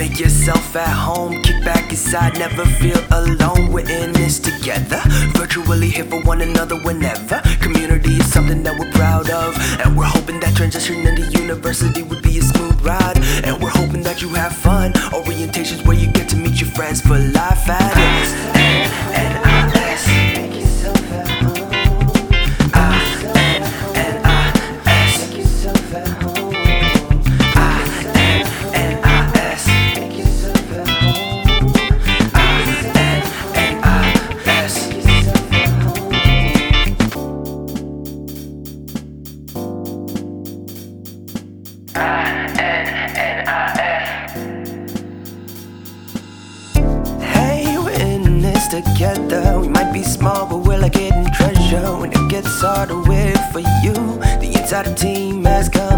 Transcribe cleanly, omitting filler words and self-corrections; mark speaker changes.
Speaker 1: Make yourself at home, kick back inside, never feel alone. We're in this together, virtually here for one another whenever. Community is something that we're proud of, and we're hoping that transition into university would be a smooth ride. And we're hoping that you have fun, orientations where you get to meet your friends for life at INNIS. Make yourself at home. INNIS. Make yourself at home. Hey, we're in this together. We might be small, but we're like hidden treasure. When it gets harder, we're here for you. The entire team has come